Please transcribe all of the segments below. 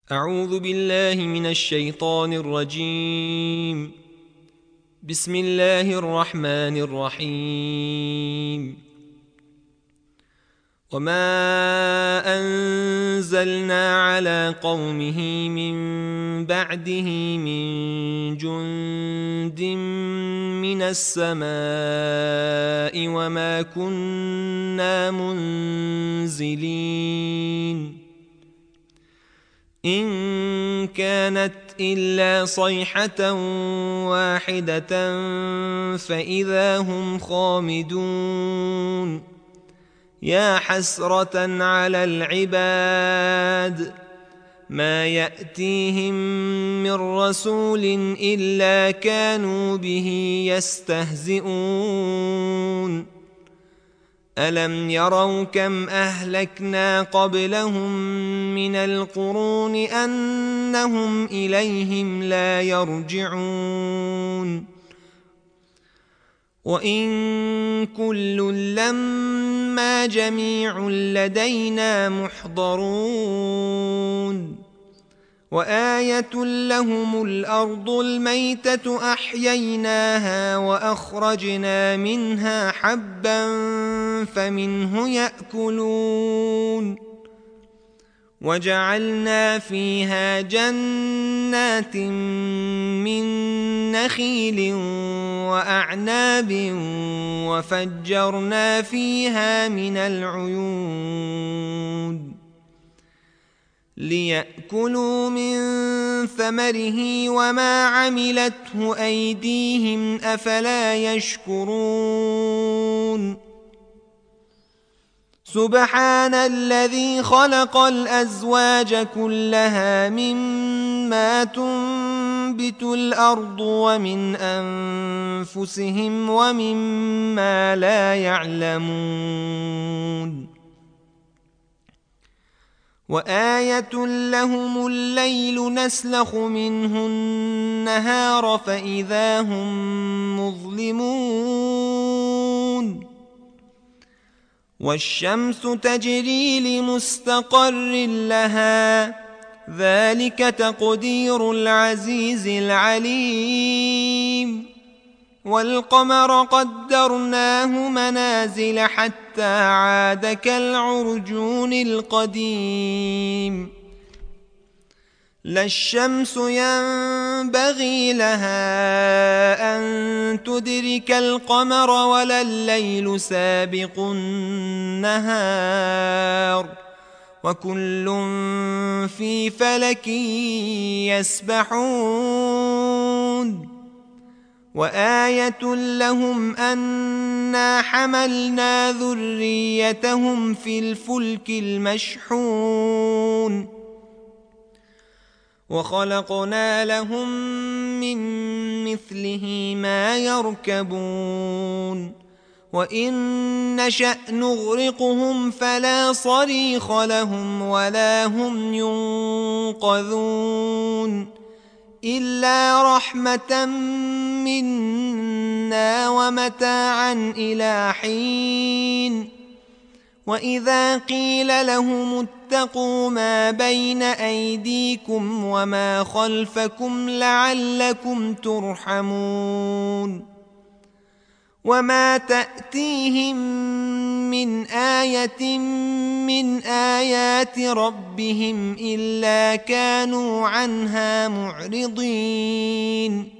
أعوذ بالله من الشيطان الرجيم. بسم الله الرحمن الرحيم. وما أنزلنا على قومه من بعده من جند من السماء وما كنا منزلين إن كانت إلا صيحة واحدة فإذا هم خامدون يا حسرة على العباد ما يأتيهم من رسول إلا كانوا به يستهزئون ألم يروا كم أهلكنا قبلهم من القرون أنهم إليهم لا يرجعون وإن كل لما جميع لدينا محضرون وآية لهم الأرض الميتة أحييناها وأخرجنا منها حبا فمنه يأكلون وجعلنا فيها جنات من نخيل وأعناب وفجرنا فيها من العيون ليأكلوا من ثمره وما عملته أيديهم أفلا يشكرون سبحان الذي خلق الأزواج كلها مما تنبت الأرض ومن أنفسهم ومما لا يعلمون وآية لهم الليل نسلخ منه النهار فإذا هم مظلمون والشمس تجري لمستقر لها ذلك تقدير العزيز العليم والقمر قدرناه منازل حتى عاد كالعرجون القديم لا الشمس ينبغي لها أن تدرك القمر ولا الليل سابق النهار وكل في فلك يسبحون وآية لهم أنا حملنا ذريتهم في الفلك المشحون وخلقنا لهم من مثله ما يركبون وإن نشأ نغرقهم فلا صريخ لهم ولا هم ينقذون إلا رحمة منا ومتاعا إلى حين وإذا قيل لهم اتقوا ما بين أيديكم وما خلفكم لعلكم ترحمون وما تأتيهم من آية من آيات ربهم إلا كانوا عنها معرضين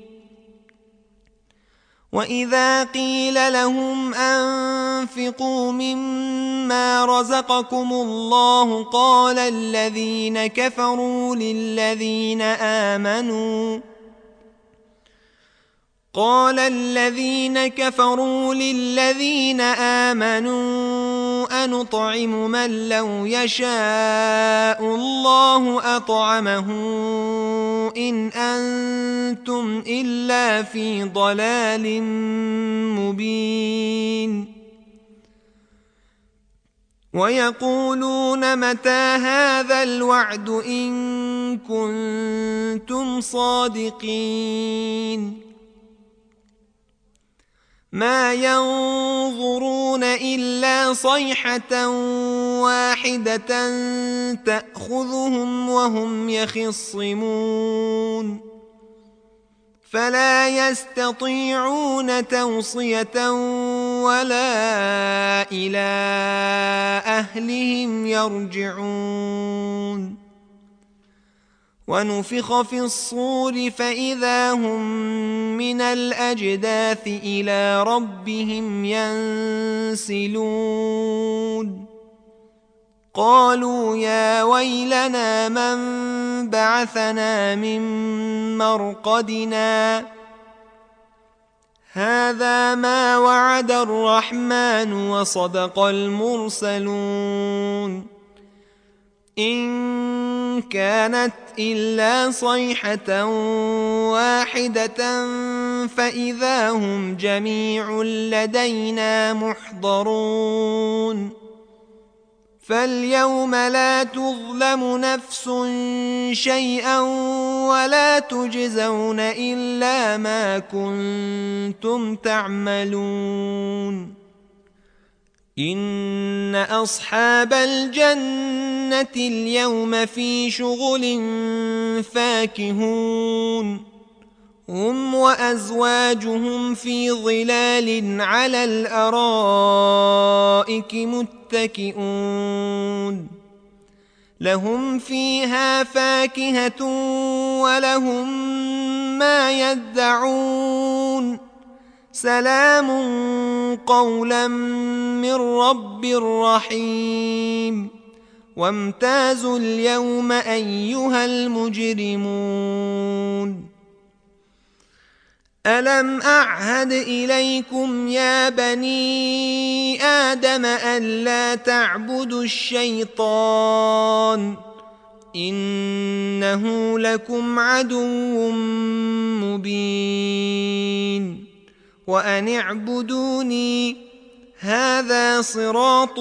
وإذا قيل لهم أنفقوا مما رزقكم الله قال الذين كفروا للذين آمنوا أنطعم من لو يشاء الله أطعمه إن أنتم إلا في ضلال مبين ويقولون متى هذا الوعد إن كنتم صادقين ما ينظرون إلا صيحة واحدة تأخذهم وهم يخصمون فلا يستطيعون توصية ولا إلى أهلهم يرجعون ونفخ في الصور فإذا هم من الأجداث إلى ربهم ينسلون قالوا يا ويلنا من بعثنا من مرقدنا هذا ما وعد الرحمن وصدق المرسلون إن كانت إلا صيحة واحدة فإذا هم جميع لدينا محضرون فاليوم لا تظلم نفس شيئا ولا تجزون إلا ما كنتم تعملون إن أصحاب الجنة اليوم في شغل فاكهون هم وأزواجهم في ظلال على الأرائك متكئون لهم فيها فاكهة ولهم ما يدعون سلام قولا من رب رحيم وامتازوا اليوم أيها المجرمون ألم أعهد إليكم يا بني آدم ألا تعبدوا الشيطان إنه لكم عدو مبين وأن اعبدوني هذا صراط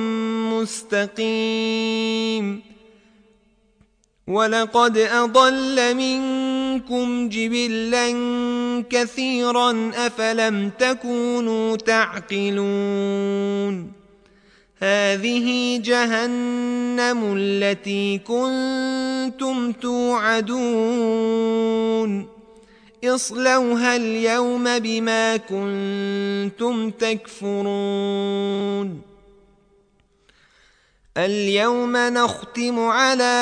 مستقيم ولقد أضل منكم جبلا كثيرا أفلم تكونوا تعقلون هذه جهنم التي كنتم توعدون اصلوها اليوم بما كنتم تكفرون اليوم نختم على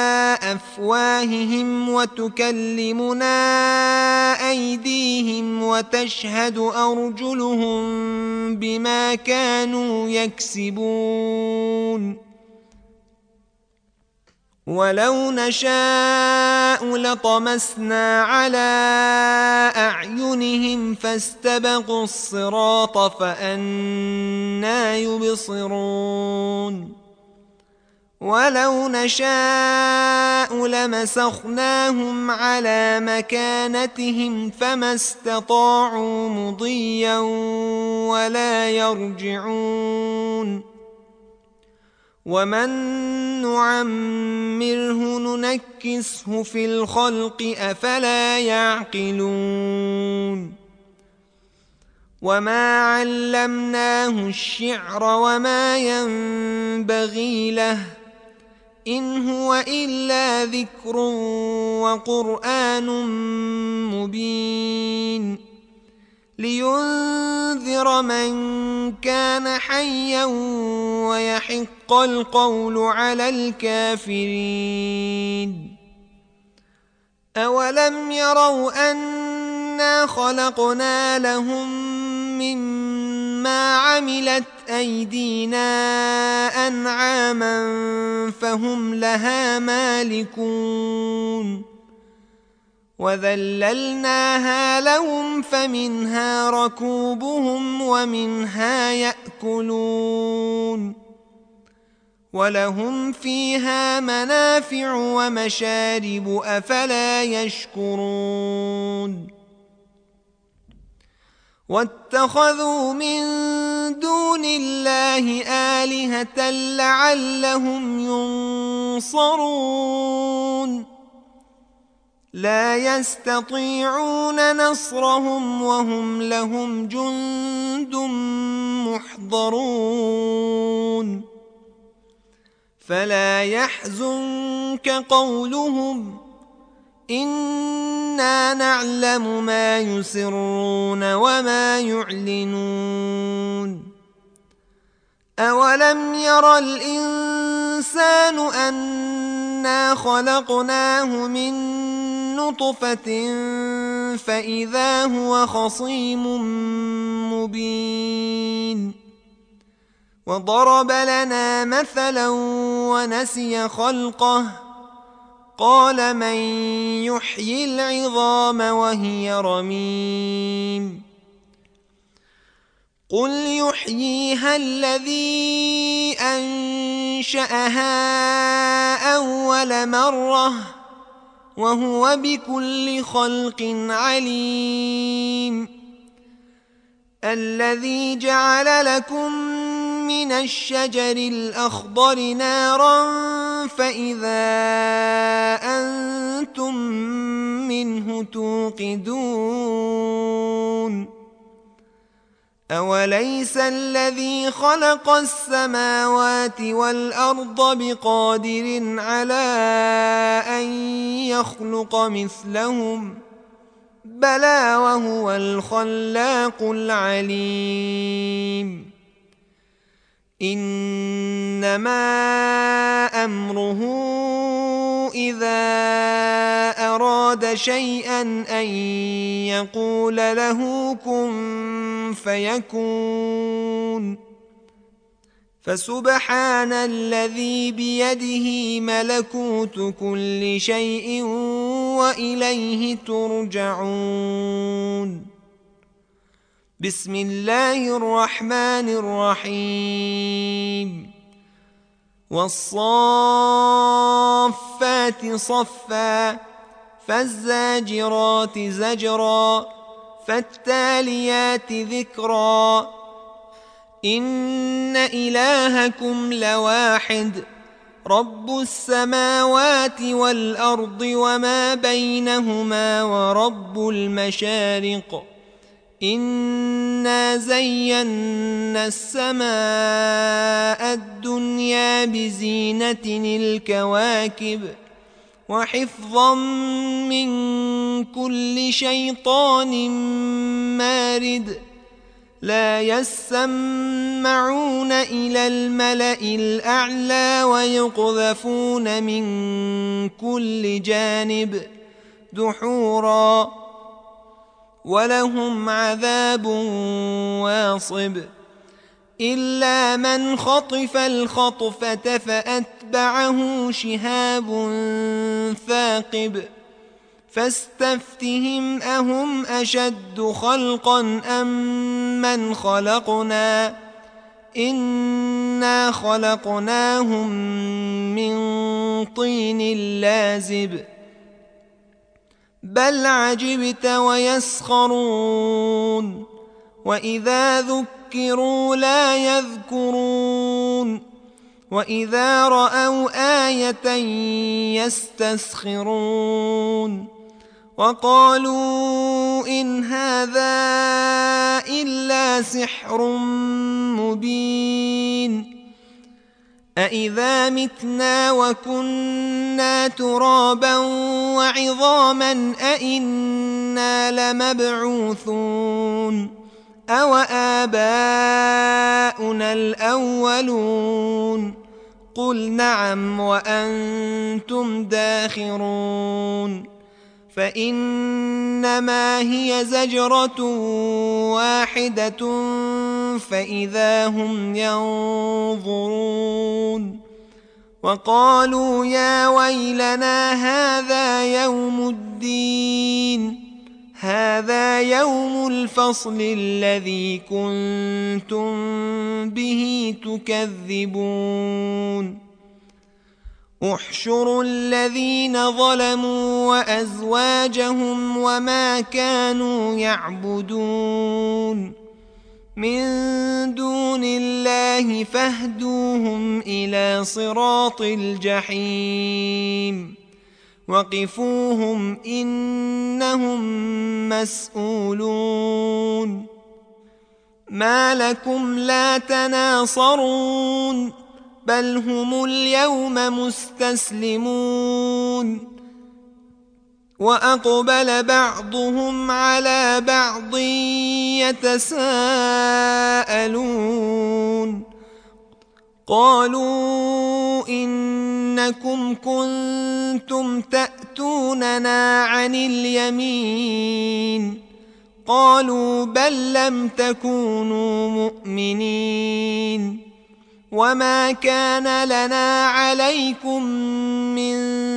أفواههم وتكلمنا أيديهم وتشهد أرجلهم بما كانوا يكسبون ولو نشاء لطمسنا على أعينهم فاستبقوا الصراط فأنى يبصرون ولو نشاء لمسخناهم على مكانتهم فما استطاعوا مضيا ولا يرجعون ومن نعمره ننكسه في الخلق أفلا يعقلون وما علمناه الشعر وما ينبغي له إن هو إلا ذكر وقرآن مبين لينذر من كان حيا ويحق القول على الكافرين أولم يروا أنا خلقنا لهم مما عملت أيدينا أنعاما فهم لها مالكون وذللناها لهم فمنها ركوبهم ومنها يأكلون ولهم فيها منافع ومشارب أفلا يشكرون واتخذوا من دون الله آلهة لعلهم ينصرون لا يستطيعون نصرهم وهم لهم جند محضرون فلا يحزنك قولهم إنا نعلم ما يسرون وما يعلنون أولم ير الإنسان أنا خلقناه من نطفة فإذا هو خصيم مبين وضرب لنا مثلا ونسي خلقه قال من يحيي العظام وهي رميم قل يحييها الذي أنشأها أول مرة وهو بكل خلق عليم الذي جعل لكم من الشجر الأخضر نارا فإذا أنتم منه توقدون أوليس الذي خلق السماوات والأرض بقادر على أن يخلق مثلهم بلى وهو الخلاق العليم إنما أمره إذا أراد شيئا أن يقول له كن فيكون فسبحان الذي بيده ملكوت كل شيء وإليه ترجعون بسم الله الرحمن الرحيم والصافات صفا فالزاجرات زجرا فالتاليات ذكرا إن إلهكم لواحد رب السماوات والأرض وما بينهما ورب المشارق إنا زينا السماء الدنيا بزينة الكواكب وحفظا من كل شيطان مارد لا يسمعون إلى الملأ الأعلى ويقذفون من كل جانب دحورا ولهم عذاب واصب إلا من خطف الخطفة فأتبعه شهاب ثاقب فاستفتهم أهم أشد خلقا أم من خلقنا إنا خلقناهم من طين لازب بل عجبت ويسخرون وإذا ذكروا لا يذكرون وإذا رأوا آية يستسخرون وقالوا إن هذا إلا سحر مبين أإذا متنا وكنا ترابا وعظاما أإنا لمبعوثون أو آباؤنا الأولون قل نعم وأنتم داخرون فإنما هي زجرة واحدة فإذا هم ينظرون وقالوا يا ويلنا هذا يوم الدين هذا يوم الفصل الذي كنتم به تكذبون احشروا الذين ظلموا وأزواجهم وما كانوا يعبدون من دون الله فاهدوهم إلى صراط الجحيم وقفوهم إنهم مسؤولون ما لكم لا تناصرون بل هم اليوم مستسلمون وأقبل بعضهم على بعض يتساءلون قالوا إنكم كنتم تأتوننا عن اليمين قالوا بل لم تكونوا مؤمنين وما كان لنا عليكم من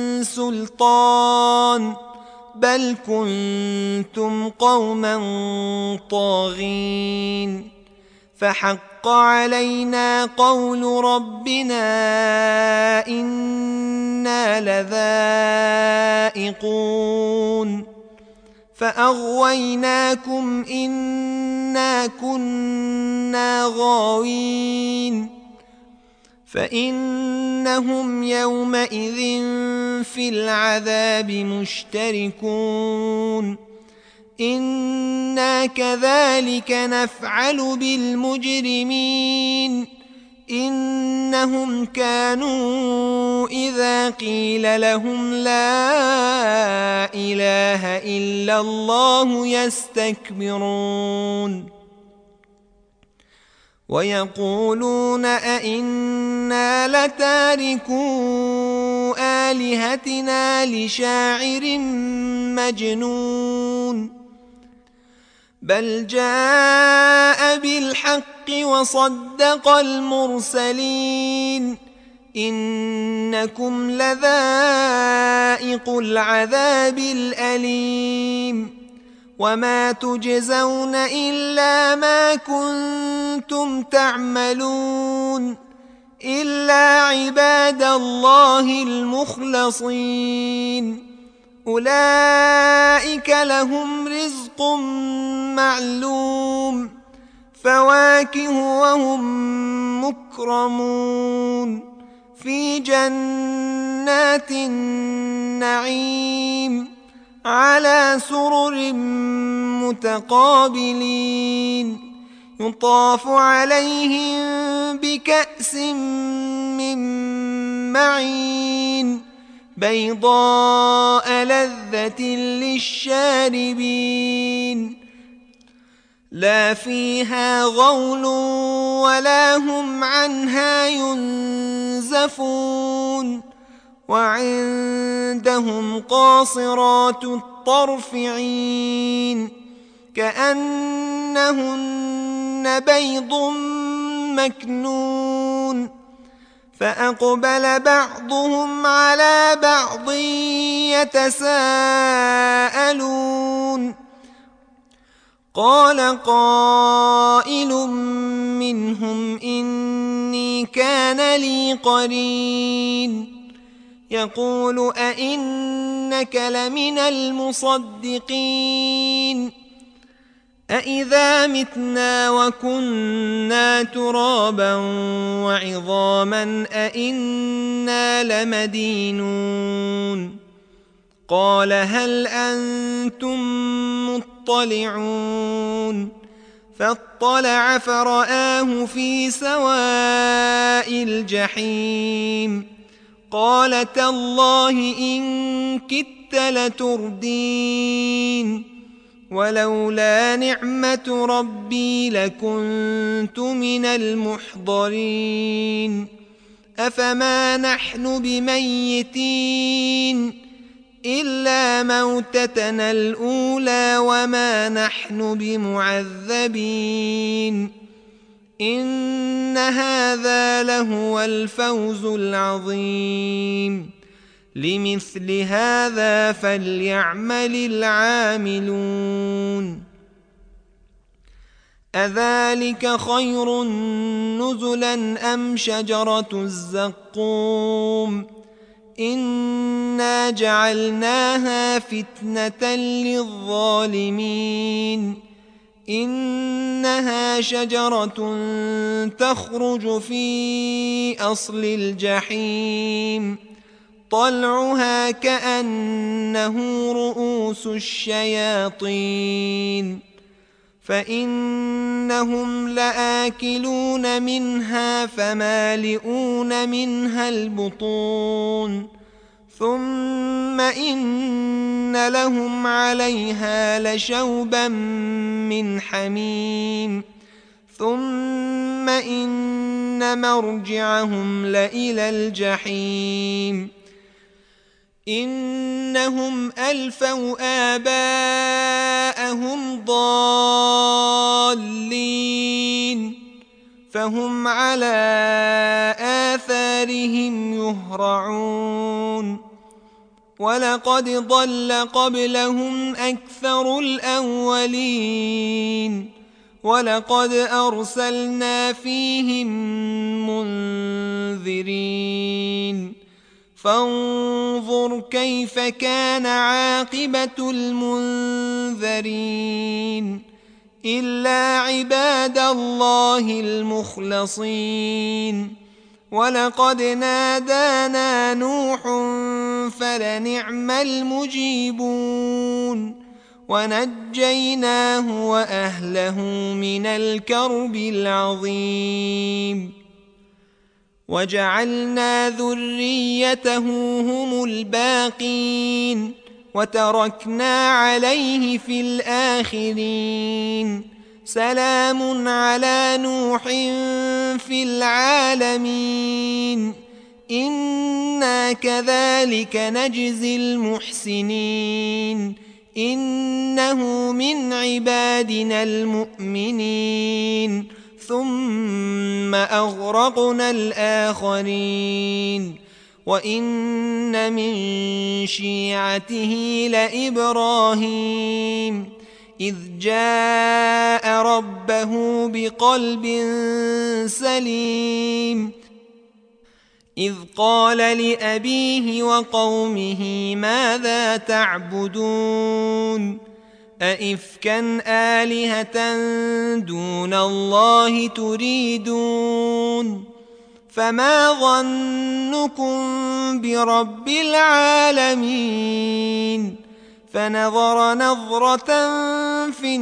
سلطان بل كنتم قوما طاغين فحق علينا قول ربنا إنا لذائقون فأغويناكم إنا كنا غاوين فإنهم يومئذ في العذاب مشتركون إنا كذلك نفعل بالمجرمين إنهم كانوا إذا قيل لهم لا إله إلا الله يستكبرون ويقولون أئنا لتاركو آلهتنا لشاعر مجنون بل جاء بالحق وصدق المرسلين إنكم لذائق العذاب الأليم وما تجزون إلا ما كنتم تعملون إلا عباد الله المخلصين أولئك لهم رزق معلوم فواكه وهم مكرمون في جنات النعيم على سرر متقابلين يطاف عليهم بكأس من معين بيضاء لذة للشاربين لا فيها غول ولا هم عنها ينزفون وعندهم قاصرات الطرف عين كأنهن بيض مكنون فأقبل بعضهم على بعض يتساءلون قال قائل منهم إني كان لي قرين يقول أئنك لمن المصدقين أإذا متنا وكنا ترابا وعظاما أئنا لمدينون قال هل أنتم مطلعون فاطلع فرآه في سواء الجحيم قال تالله إن كدت لتردين ولولا نعمة ربي لكنت من المحضرين أفما نحن بميتين إلا موتتنا الأولى وما نحن بمعذبين إن هذا لهو الفوز العظيم لمثل هذا فليعمل العاملون أذلك خير نزلا أم شجرة الزقوم إنا جعلناها فتنة للظالمين إنها شجرة تخرج في أصل الجحيم طلعها كأنه رؤوس الشياطين فإنهم لآكلون منها فمالئون منها البطون ثم إن لهم عليها لشوبا من حميم ثم إن مرجعهم لإلى الجحيم إنهم ألفوا آباءهم ضالين فهم على آثارهم يهرعون ولقد ضل قبلهم أكثر الأولين ولقد أرسلنا فيهم منذرين فانظر كيف كان عاقبة المنذرين إلا عباد الله المخلصين ولقد نادانا نوح فلنعم المجيبون ونجيناه وأهله من الكرب العظيم وجعلنا ذريته هم الباقين وتركنا عليه في الآخرين سلام على نوح في العالمين إنا كذلك نجزي المحسنين إنه من عبادنا المؤمنين ثم أغرقنا الآخرين وإن من شيعته لإبراهيم إذ جاء ربه بقلب سليم إذ قال لأبيه وقومه ماذا تعبدون أئفكا آلهة دون الله تريدون فما ظنكم برب العالمين فنظر نظرة في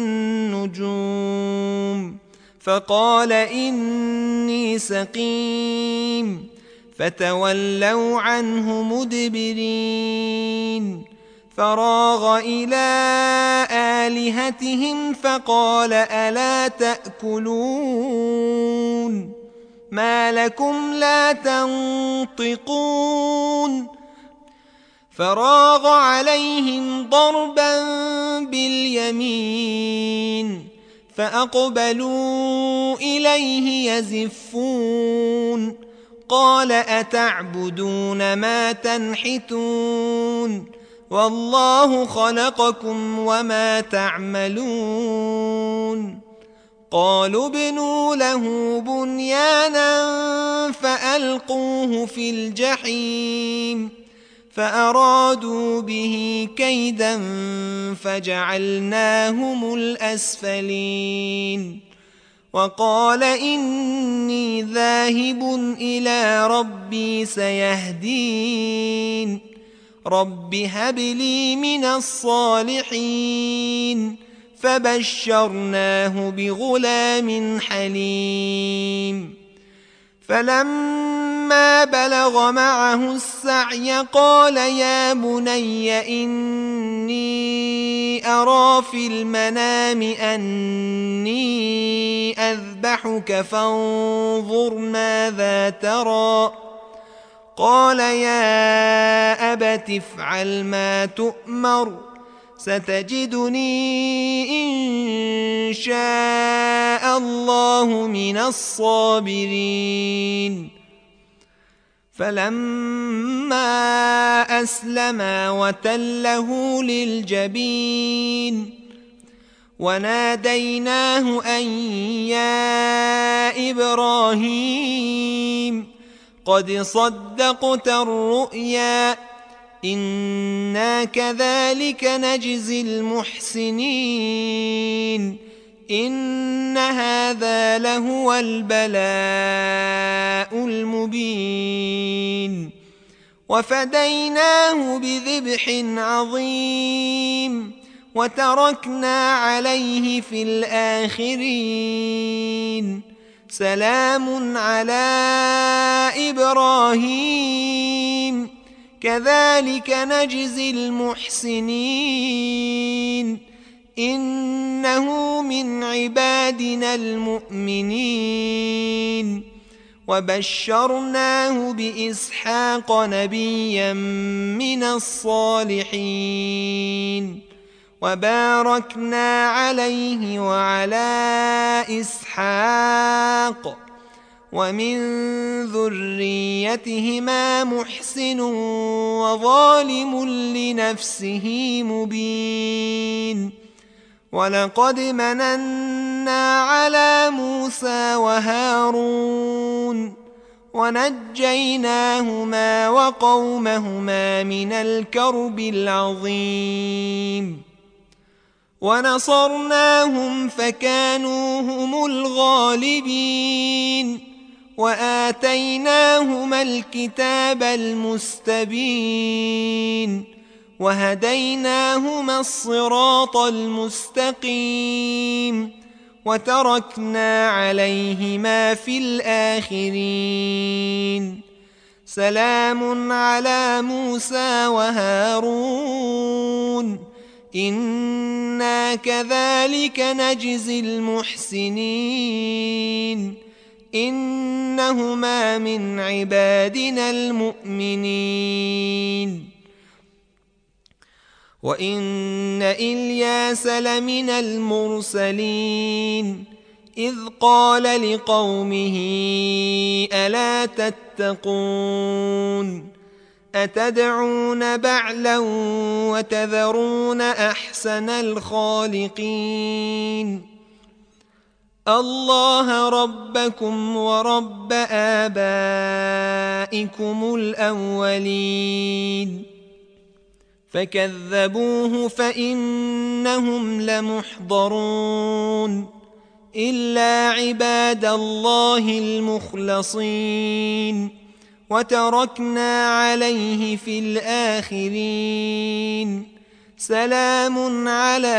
النجوم فقال إني سقيم فتولوا عنه مدبرين فراغ إلى آلهتهم فقال ألا تأكلون ما لكم لا تنطقون فراغ عليهم ضربا باليمين فأقبلوا إليه يزفون قال أتعبدون ما تنحتون والله خلقكم وما تعملون قالوا ابنوا له بنيانا فألقوه في الجحيم فأرادوا به كيدا فجعلناهم الأسفلين وقال إني ذاهب إلى ربي سيهدين رب هب لي من الصالحين فبشرناه بغلام حليم فلما بلغ معه السعي قال يا بني إني أرى في المنام أني أذبحك فانظر ماذا ترى قال يا أبت افعل ما تؤمر ستجدني إن شاء الله من الصابرين فلما أسلما وتله للجبين وناديناه أن يا إبراهيم قد صدقت الرؤيا إنا كذلك نجزي المحسنين إن هذا لهو البلاء المبين وفديناه بذبح عظيم وتركنا عليه في الآخرين سلام على إبراهيم كذلك نجزي المحسنين إنه من عبادنا المؤمنين وبشرناه بإسحاق نبيا من الصالحين وباركنا عليه وعلى إسحاق ومن ذريتهما محسن وظالم لنفسه مبين ولقد مننا على موسى وهارون ونجيناهما وقومهما من الكرب العظيم ونصرناهم فكانوا هم الغالبين وآتيناهما الكتاب المستبين وهديناهما الصراط المستقيم وتركنا عليهما في الآخرين سلام على موسى وهارون إنا كذلك نجزي المحسنين إنهما من عبادنا المؤمنين وإن إلياس لمن المرسلين إذ قال لقومه ألا تتقون أتدعون بعلا وتذرون أحسن الخالقين الله ربكم ورب آبائكم الأولين فكذبوه فإنهم لمحضرون إلا عباد الله المخلصين وتركنا عليه في الآخرين سلام على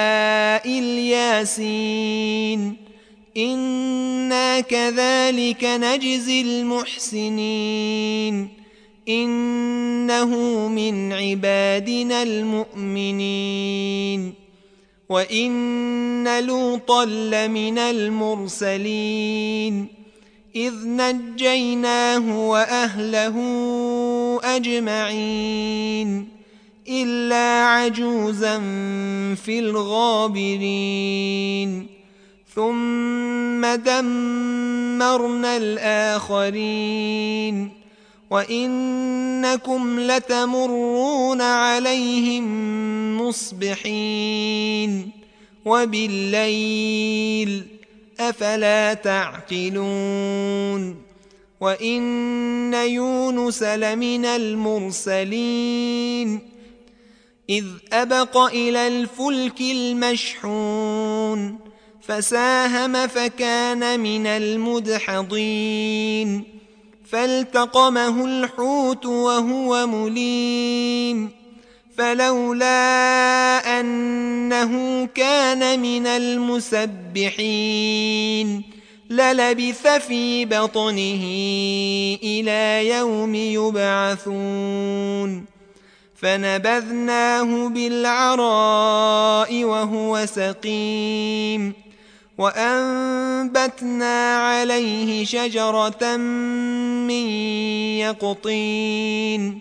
الياسين إنا كذلك نجزي المحسنين إنه من عبادنا المؤمنين وإن لوطا لمن المرسلين إذ نجيناه وأهله أجمعين إلا عجوزا في الغابرين ثم دمرنا الآخرين وإنكم لتمرون عليهم مصبحين وبالليل أفلا تعقلون وإن يونس لمن المرسلين إذ أبق إلى الفلك المشحون فساهم فكان من المدحضين فالتقمه الحوت وهو مليم فلولا أنه كان من المسبحين للبث في بطنه إلى يوم يبعثون فنبذناه بالعراء وهو سقيم وأنبتنا عليه شجرة من يقطين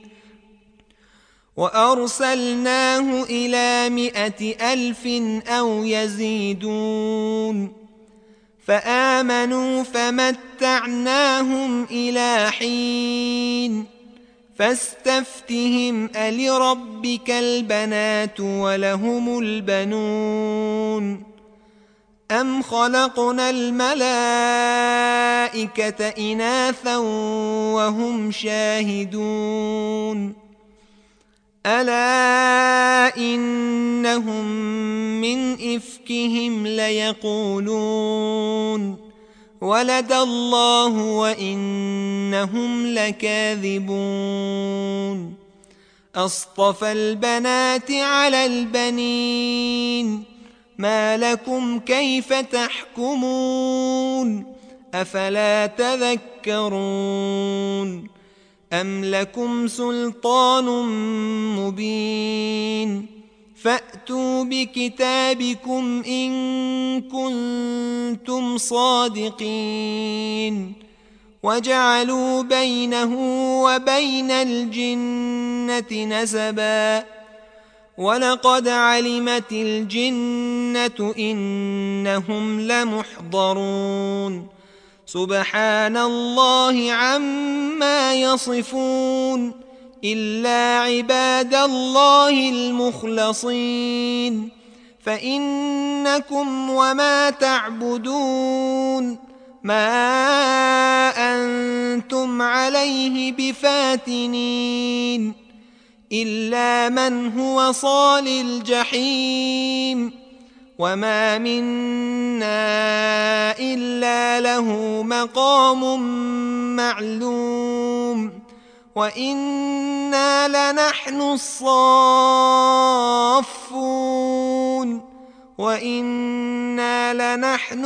وأرسلناه إلى 100,000 أو يزيدون فآمنوا فمتعناهم إلى حين فاستفتهم ألربك البنات ولهم البنون أم خلقنا الملائكة إناثا وهم شاهدون ألا إنهم من إفكهم ليقولون ولد الله وإنهم لكاذبون أصطفى البنات على البنين ما لكم كيف تحكمون أفلا تذكرون أم لكم سلطان مبين فأتوا بكتابكم إن كنتم صادقين وجعلوا بينه وبين الجنة نسبا ولقد علمت الجنة إنهم لمحضرون سبحان الله عما يصفون إلا عباد الله المخلصين فإنكم وما تعبدون ما أنتم عليه بفاتنين إلا من هو صال الجحيم وما منا إلا له مقام معلوم وإنا لنحن الصافون وإنا لنحن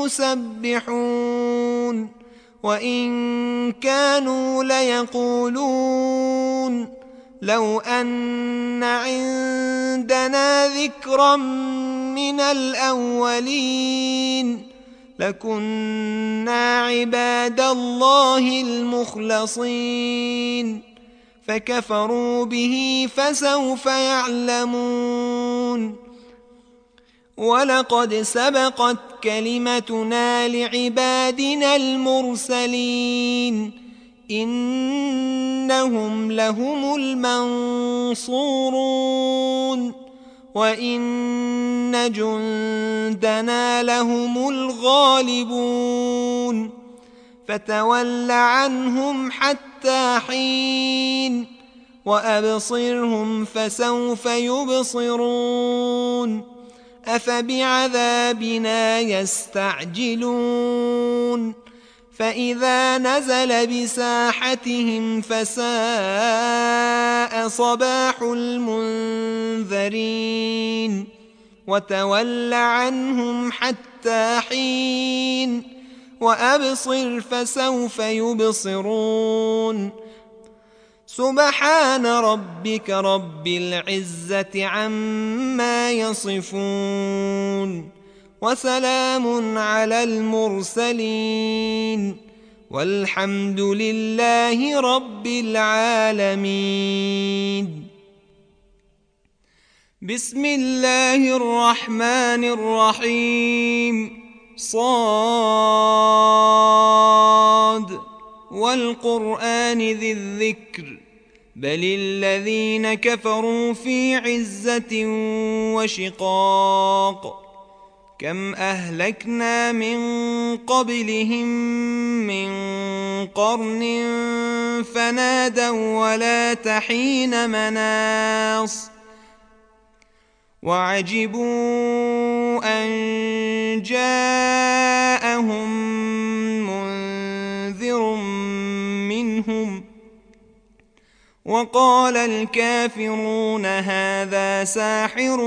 المسبحون وإن كانوا ليقولون لو أن عندنا ذكرا من الأولين لكنا عباد الله المخلصين فكفروا به فسوف يعلمون ولقد سبقت كلمتنا لعبادنا المرسلين إنهم لهم المنصورون وإن جندنا لهم الغالبون فتول عنهم حتى حين وأبصرهم فسوف يبصرون أفبعذابنا يستعجلون فإذا نزل بساحتهم فساء صباح المنذرين وتول عنهم حتى حين وأبصر فسوف يبصرون سبحان ربك رب العزة عما يصفون وسلام على المرسلين والحمد لله رب العالمين. بسم الله الرحمن الرحيم. صاد والقرآن ذي الذكر بل الذين كفروا في عزة وشقاق كم أهلكنا من قبلهم من قرن فنادوا ولا تحين مناص وعجبوا أن جاءهم منذر منهم وقال الكافرون هذا ساحر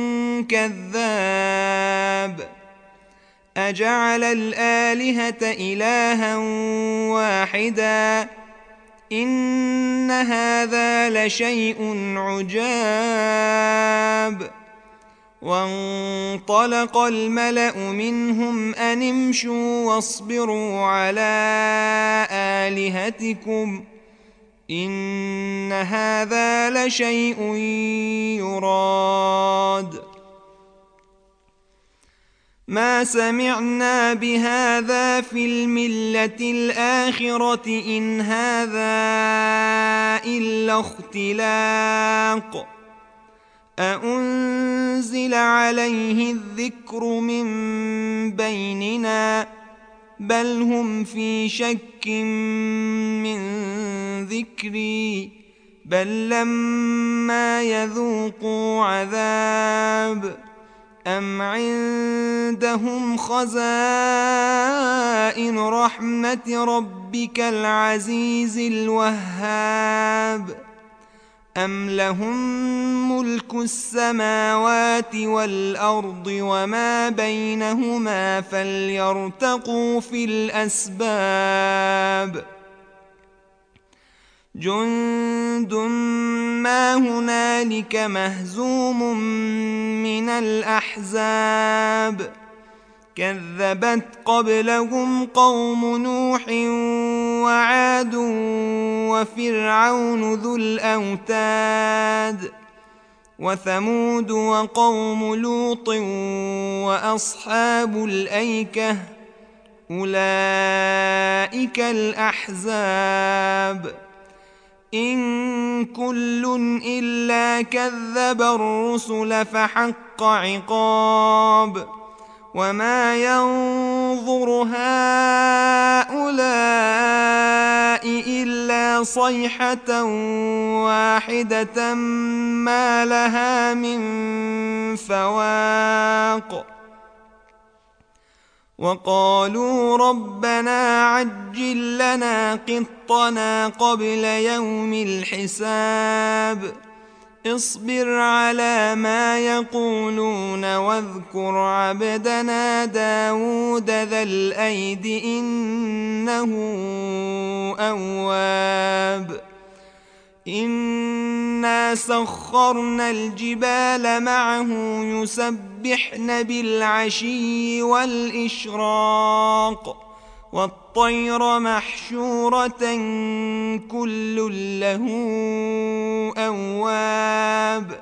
كذاب أجعل الآلهة إلها واحدا إن هذا لشيء عجاب وانطلق الملأ منهم أن امشوا واصبروا على آلهتكم إن هذا لشيء يراد ما سمعنا بهذا في الملة الآخرة إن هذا إلا اختلاق أأنزل عليه الذكر من بيننا بل هم في شك من ذكري بل لما يذوقوا عذاب أم عندهم خزائن رحمة ربك العزيز الوهاب أم لهم ملك السماوات والأرض وما بينهما فليرتقوا في الأسباب جند ما هنالك مهزوم من الأحزاب كذبت قبلهم قوم نوح وعاد وفرعون ذو الأوتاد وثمود وقوم لوط وأصحاب الأيكة أولئك الأحزاب إن كل إلا كذب الرسل فحق عقاب وما ينظر هؤلاء إلا صيحة واحدة ما لها من فواق وقالوا ربنا عجل لنا قطنا قبل يوم الحساب اصبر على ما يقولون واذكر عبدنا داود ذا الأيد إنه أواب إنا سخرنا الجبال معه يسبحن بالعشي والإشراق والطير محشورة كل له أواب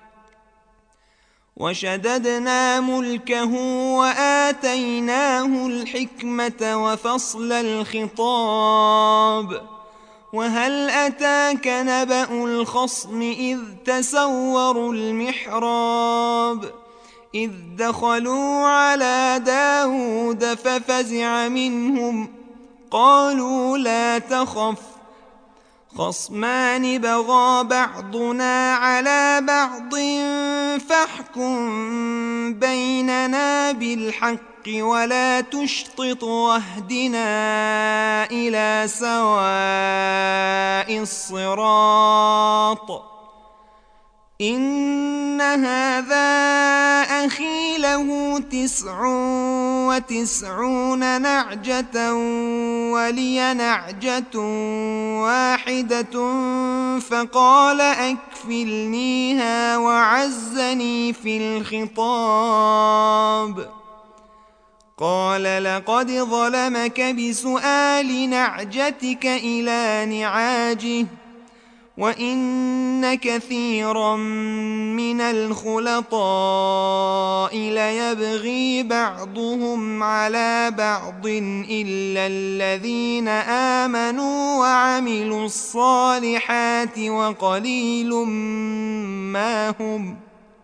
وشددنا ملكه وآتيناه الحكمة وفصل الخطاب وهل أتاك نبأ الخصم إذ تسوروا المحراب إذ دخلوا على داود ففزع منهم قالوا لا تخف خصمان بغى بعضنا على بعض فاحكم بيننا بالحق ولا تشطط واهدنا إلى سواء الصراط إن هذا أخي له 99 نعجة ولي نعجة واحدة فقال أكفلنيها وعزني في الخطاب قال لقد ظلمك بسؤال نعجتك إلى نعاجه وإن كثيرا من الخلطاء ليبغي بعضهم على بعض إلا الذين آمنوا وعملوا الصالحات وقليل ما هم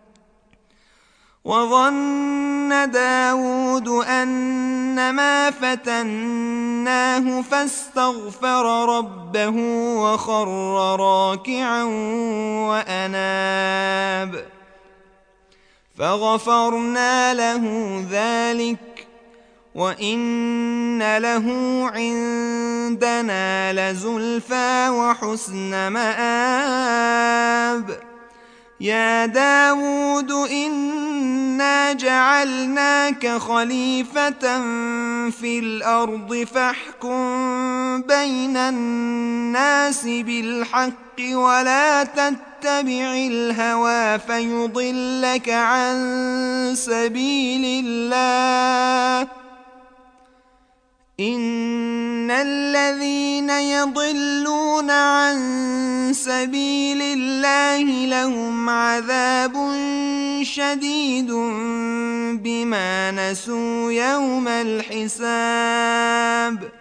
وظن داود أنما فتناه فاستغفر ربه وخر راكعا وأناب فغفرنا له ذلك وإن له عندنا لزلفى وحسن مآب يا داود إنا جعلناك خليفة في الأرض فاحكم بين الناس بالحق ولا تتبع الهوى فيضلك عن سبيل الله إن الذين يضلون عن سبيل الله لهم عذاب شديد بما نسوا يوم الحساب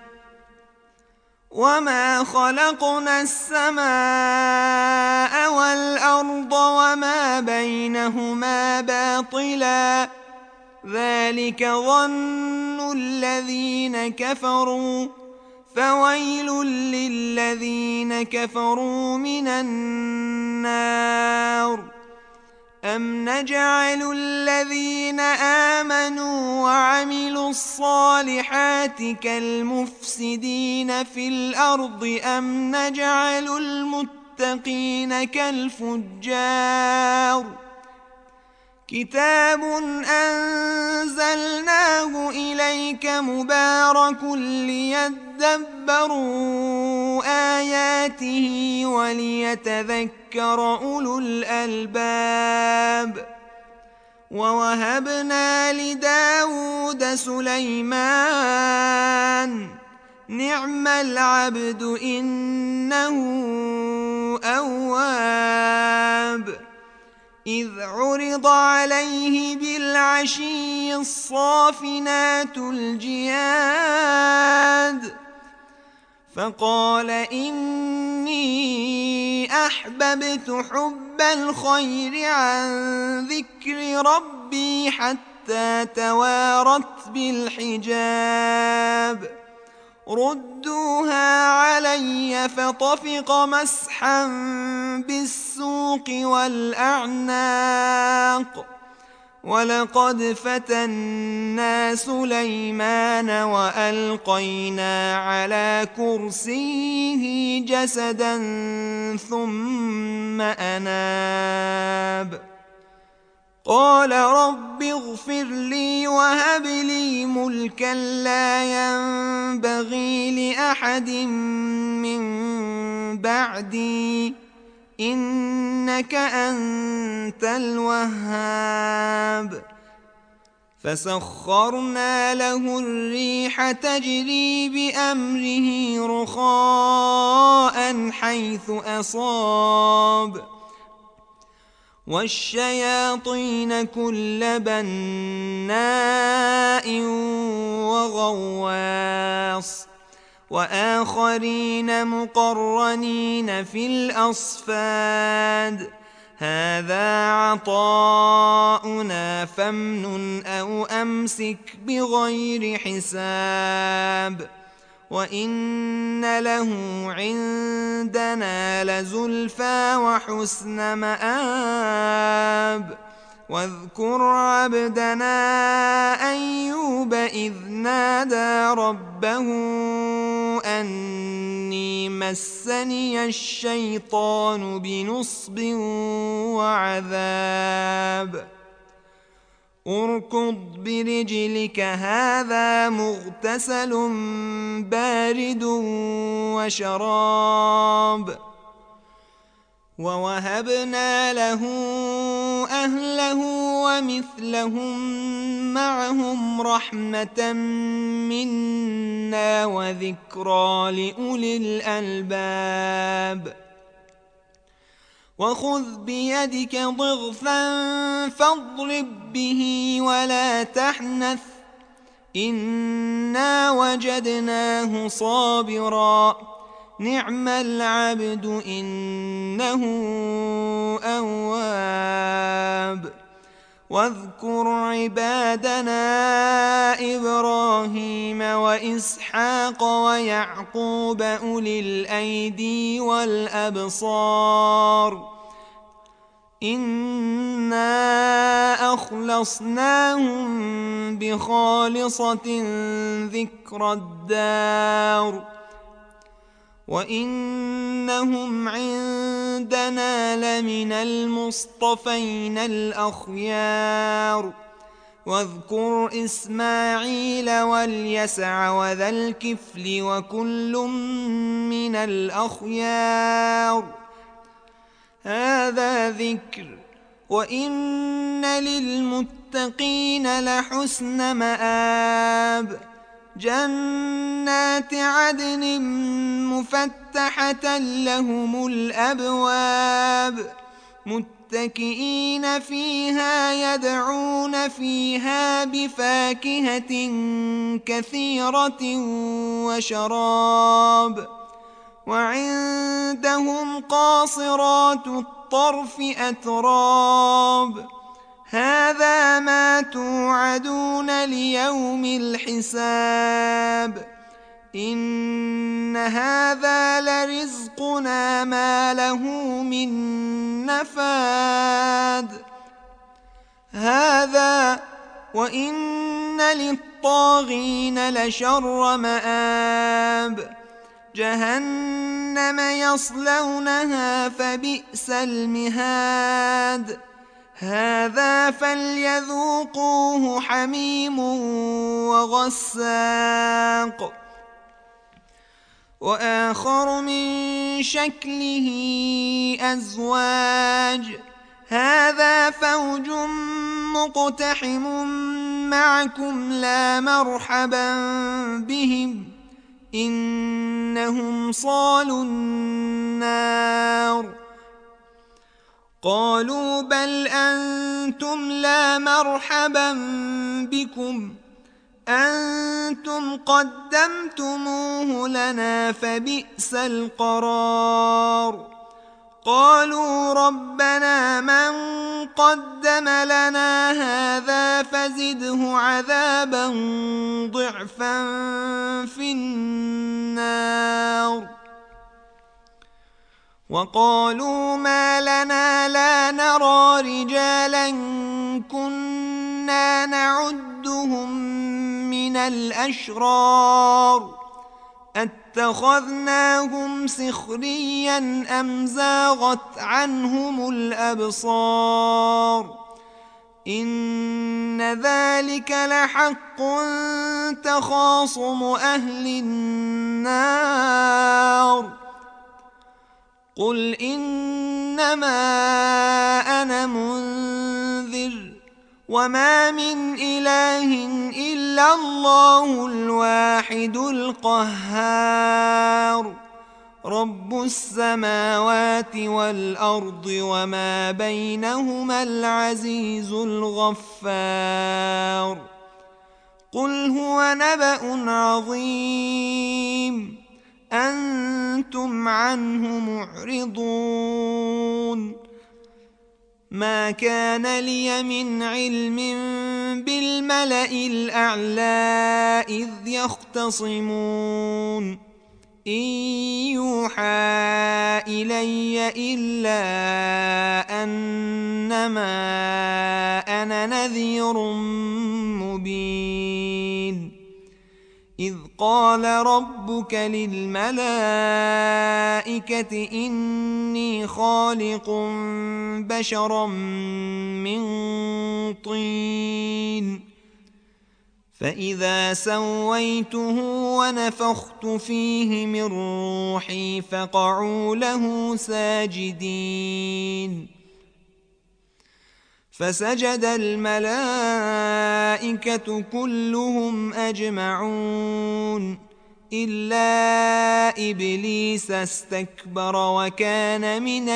وما خلقنا السماء والأرض وما بينهما باطلا ذلك ظن الذين كفروا فويل للذين كفروا من النار أم نجعل الذين آمنوا وعملوا الصالحات كالمفسدين في الأرض أم نجعل المتقين كالفجار كتاب أنزلناه إليك مبارك ليدبروا آياته وليتذكر أولو الألباب ووهبنا لداود سليمان نعم العبد إنه أواب إذ عرض عليه بالعشي الصافنات الجياد فقال إني أحببت حب الخير عن ذكر ربي حتى توارت بالحجاب ردوها علي فطفق مسحا بالسوق والأعناق ولقد فتنا سليمان وألقينا على كرسيه جسدا ثم أناب قال رب اغفر لي وهب لي ملكا لا ينبغي لأحد من بعدي إنك أنت الوهاب فسخرنا له الريح تجري بأمره رخاء حيث أصاب والشياطين كل بناء وغواص وآخرين مقرنين في الأصفاد هذا عطاؤنا فامنن أو أمسك بغير حساب وإن له عندنا لزلفى وحسن مآب واذكر عبدنا أيوب إذ نادى ربه أني مسني الشيطان بنصب وعذاب اركض برجلك هذا مغتسل بارد وشراب ووهبنا له أهله ومثلهم معهم رحمة منا وذكرى لأولي الألباب وخذ بيدك ضغثا فاضرب به ولا تحنث إنا وجدناه صابرا نعم العبد إنه أواب واذكر عبادنا إبراهيم وإسحاق ويعقوب أولي الأيدي والأبصار إنا أخلصناهم بخالصة ذكر الدار وإنهم عندنا لمن المصطفين الأخيار واذكر إسماعيل واليسع وذا الكفل وكل من الأخيار هذا ذكر وإن للمتقين لحسن مآب جنات عدن مفتحة لهم الأبواب متكئين فيها يدعون فيها بفاكهة كثيرة وشراب وعندهم قاصرات الطرف أتراب هذا ما توعدون ليوم الحساب إن هذا لرزقنا ما له من نفاد هذا وإن للطاغين لشر مآب جهنم يصلونها فبئس المهاد هذا فليذوقوه حميم وغساق وآخر من شكله أزواج هذا فوج مقتحم معكم لا مرحبا بهم إنهم صالوا النار قالوا بل أنتم لا مرحبا بكم أنتم قدمتموه لنا فبئس القرار قالوا ربنا من قدم لنا هذا فزده عذابا ضعفا في النار وقالوا ما لنا لا نرى رجالا كنا نعدهم من الأشرار اتخذناهم سخريا أم زاغت عنهم الأبصار إن ذلك لحق تخاصم أهل النار قل إنما أنا منذر وما من إله إلا الله الواحد القهار رب السماوات والأرض وما بينهما العزيز الغفار قل هو نبأ عظيم أنتم عنه معرضون ما كان لي من علم بالملأ الأعلى إذ يختصمون إن يوحى إلي إلا أنما أنا نذير مبين إذ قال ربك للملائكة إني خالق بشرا من طين فإذا سويته ونفخت فيه من روحي فقعوا له ساجدين فسجد الملائكة كلهم أجمعون إلا إبليس استكبر وكان من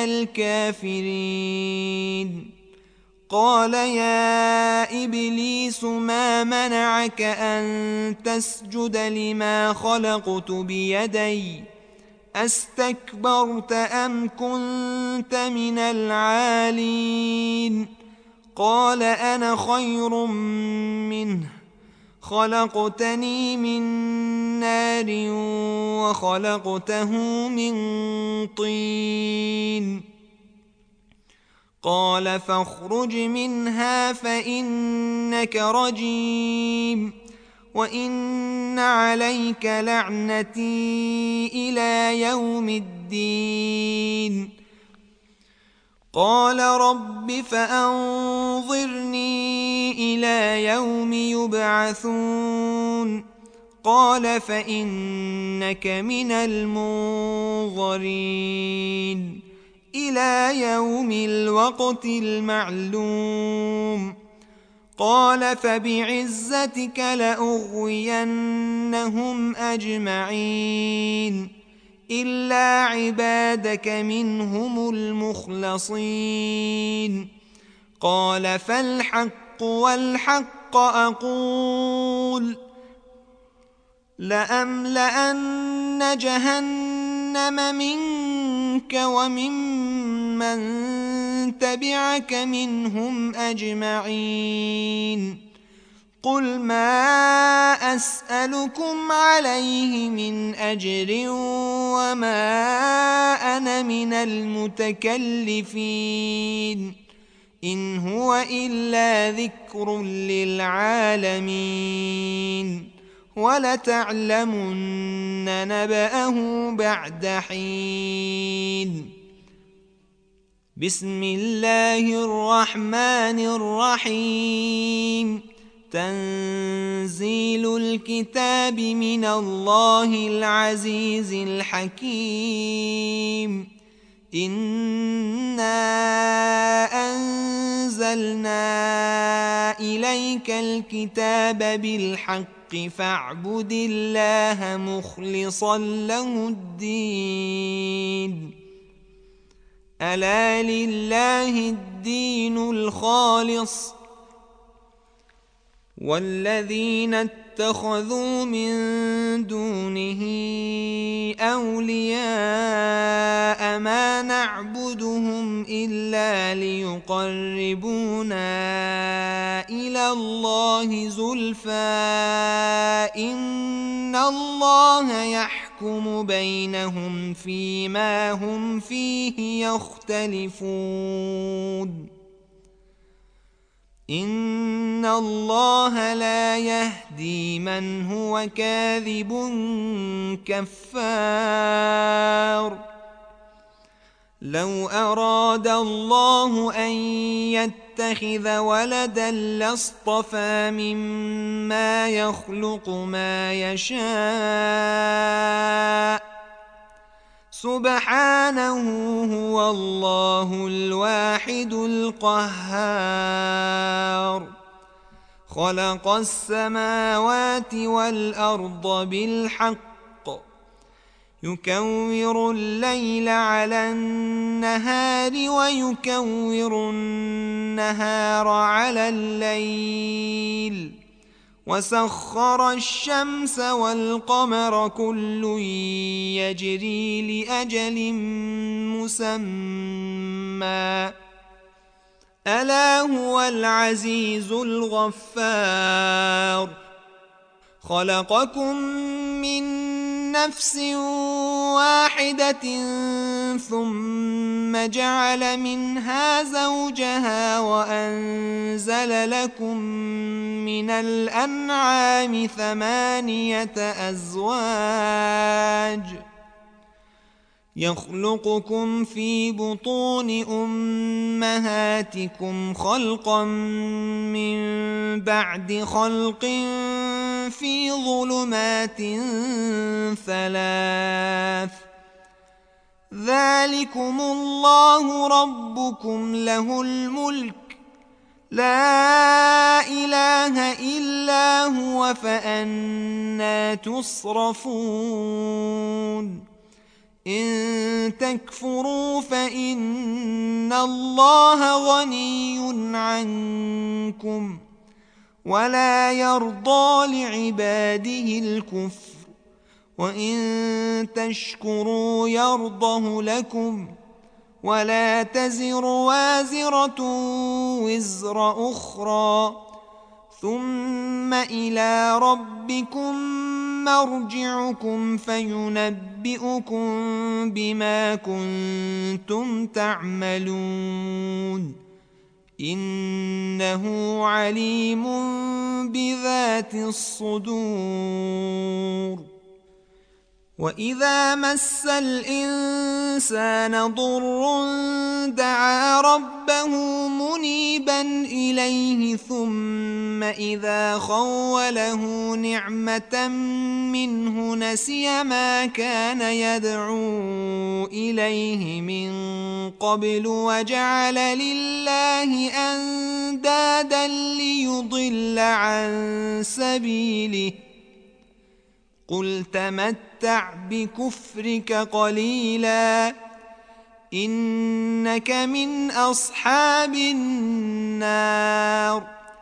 الكافرين قال يا إبليس ما منعك أن تسجد لما خلقت بيدي أستكبرت أم كنت من العالين قال أنا خير منه خلقتني من نار وخلقته من طين قال فاخرج منها فإنك رجيم وإن عليك لعنتي إلى يوم الدين قال رب فأنظرني إلى يوم يبعثون قال فإنك من المنظرين إلى يوم الوقت المعلوم قال فبعزتك لأغوينهم أجمعين إلا عبادك منهم المخلصين قال فالحق والحق أقول لأملأن جهنم منك وممن تبعك منهم أجمعين قل ما أسألكم عليه من أجر وما أنا من المتكلفين إن هو إلا ذكر للعالمين ولتعلمن نبأه بعد حين. بسم الله الرحمن الرحيم. تنزيل الكتاب من الله العزيز الحكيم. إنا أنزلنا إليك الكتاب بالحق فاعبد الله مخلصا له الدين. ألا لله الدين الخالص والذين اتخذوا من دونه أولياء ما نعبدهم إلا ليقربونا إلى الله زلفى إن الله يحكم بينهم فيما هم فيه يختلفون. إن الله لا يهدي من هو كاذب كفار. لو أراد الله أن يتخذ ولدا لاصطفى مما يخلق ما يشاء سبحانه هو الله الواحد القهار. خلق السماوات والأرض بالحق يكور الليل على النهار ويكور النهار على الليل وسخر الشمس والقمر كل يجري لأجل مسمى ألا هو العزيز الغفار. خلقكم من نفس واحدة ثم جعل منها زوجها وأنزل لكم من الأنعام 8 أزواج يخلقكم في بطون أمهاتكم خلقا من بعد خلق في ظلمات 3 ذلكم الله ربكم له الملك لا إله إلا هو فأنى تصرفون. إن تكفروا فإن الله غني عنكم ولا يرضى لعباده الكفر وإن تشكروا يرضه لكم ولا تزر وازرة وزر أخرى ثم إلى ربكم مرجعكم فينبئكم بما كنتم تعملون إنه عليم بذات الصدور. وإذا مس الإنسان ضر دعا ربه منيبا إليه ثم إذا خوله نعمة منه نسي ما كان يدعو إليه من قبل وجعل لله أندادا ليضل عن سبيله قل تمتع بكفرك قليلا إنك من أصحاب النار.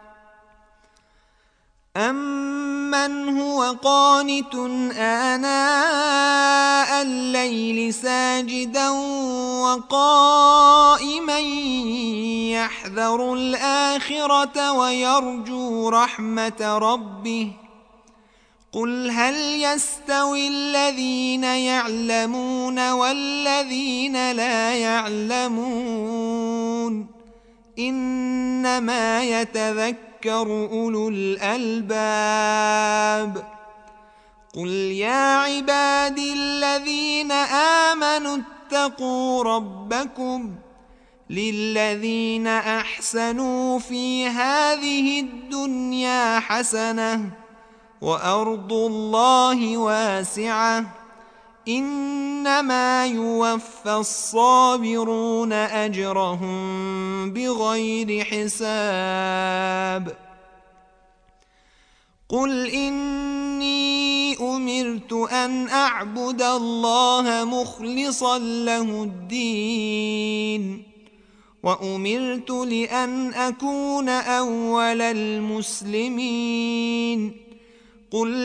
أمن هو قانت آناء الليل ساجدا وقائما يحذر الآخرة ويرجو رحمة ربه قل هل يستوي الذين يعلمون والذين لا يعلمون إنما يتذكر أولو الألباب. قل يا عبادي الذين آمنوا اتقوا ربكم للذين أحسنوا في هذه الدنيا حسنة وأرض الله واسعة إنما يوفى الصابرون أجرهم بغير حساب. قل إني أمرت أن أعبد الله مخلصا له الدين وأمرت لأن أكون أول المسلمين. قل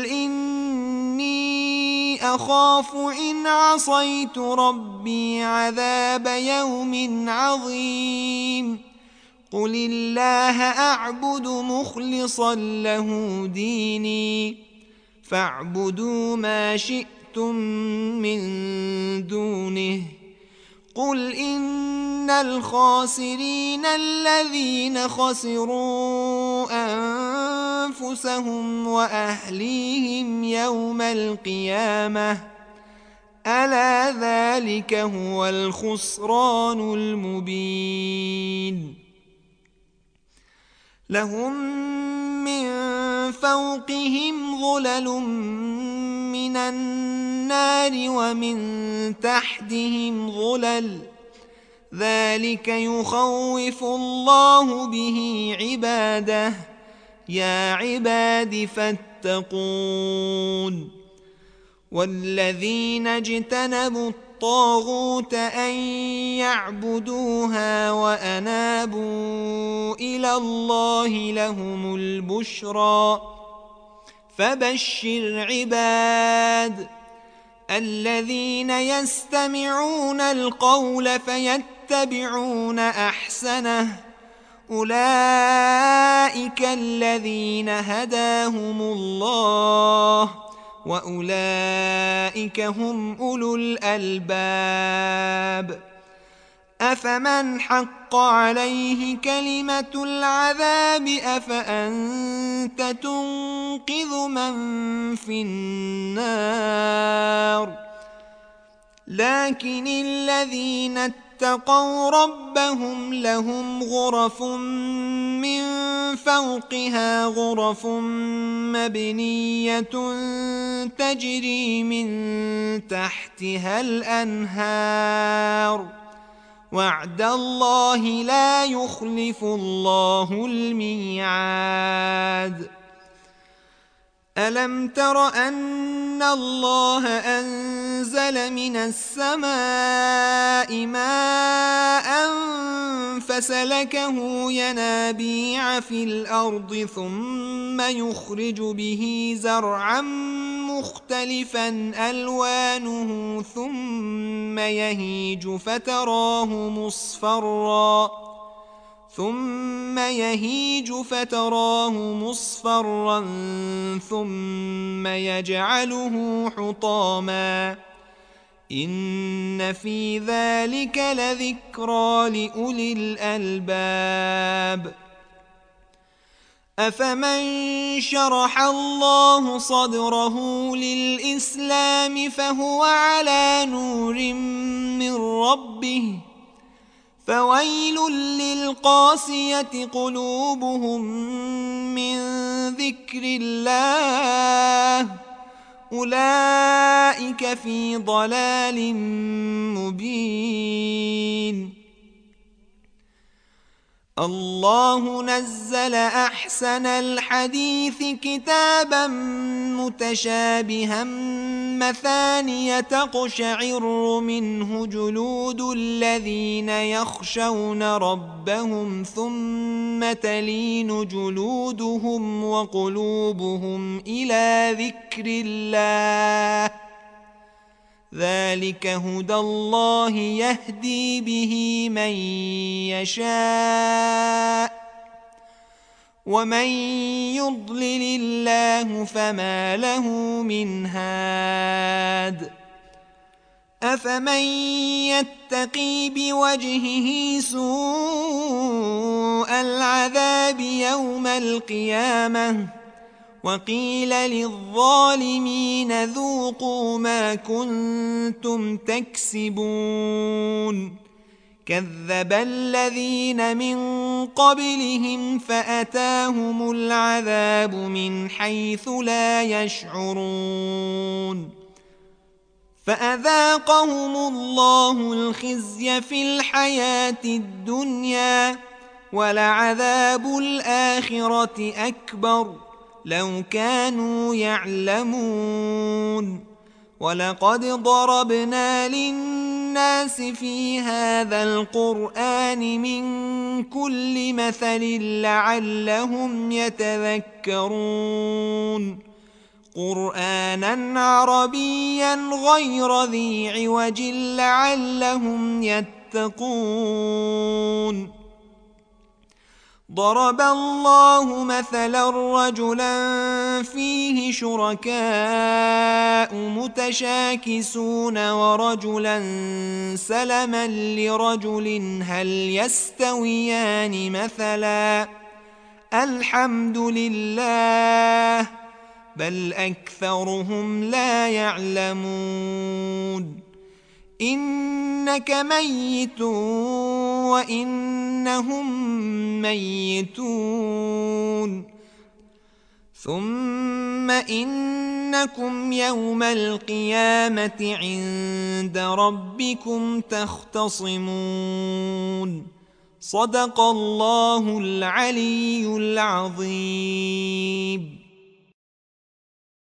إني أخاف إن عصيت ربي عذاب يوم عظيم. قل الله أعبد مخلصا له ديني فاعبدوا ما شئتم من دونه. قل إن الخاسرين الذين خسروا أنفسهم وأهليهم يوم القيامة ألا ذلك هو الخسران المبين. لهم من فوقهم ظلل من النار ومن تحتهم ظلل ذلك يخوف الله به عباده يا عباد فاتقون. والذين اجتنبوا الطاغوت أن يعبدوها وأنابوا إلى الله لهم البشرى. فبشر عباد الذين يستمعون القول فيتبعون أحسنه أولئك الذين هداهم الله وأولئك هم أولو الألباب. أفمن حق عليه كلمة العذاب أفأنت تنقذ من في النار. لكن الذين اتقوا ربهم لهم غرف من فوقها غرف مبنية تجري من تحتها الأنهار وعد الله لا يخلف الله الميعاد. ألم تر أن الله أنزل من السماء ماء فسلكه ينابيع في الأرض ثم يخرج به زرعا مختلفا ألوانه ثم يهيج فتراه مصفرا ثم يجعله حطاما إن في ذلك لذكرى لأولي الألباب. أفمن شرح الله صدره للإسلام فهو على نور من ربه فويل للقاسية قلوبهم من ذكر الله أولئك في ضلال مبين. الله نزل أحسن الحديث كتابا متشابها مثانية تقشعر منه جلود الذين يخشون ربهم ثم تلين جلودهم وقلوبهم إلى ذكر الله ذلك هدى الله يهدي به من يشاء ومن يضلل الله فما له من هاد. أفمن يتقي بوجهه سوء العذاب يوم القيامة وقيل للظالمين ذوقوا ما كنتم تكسبون كذب الذين من قبلهم فأتاهم العذاب من حيث لا يشعرون فأذاقهم الله الخزي في الحياة الدنيا ولعذاب الآخرة أكبر لو كانوا يعلمون ولقد ضربنا للناس في هذا القرآن من كل مثل لعلهم يتذكرون قرآنا عربيا غير ذي عوج لعلهم يتقون ضرب الله مثلا رجلا فيه شركاء متشاكسون ورجلا سلما لرجل هل يستويان مثلا الحمد لله بل أكثرهم لا يعلمون إنك ميت وإنهم ميتون ثم إنكم يوم القيامة عند ربكم تختصمون صدق الله العلي العظيم.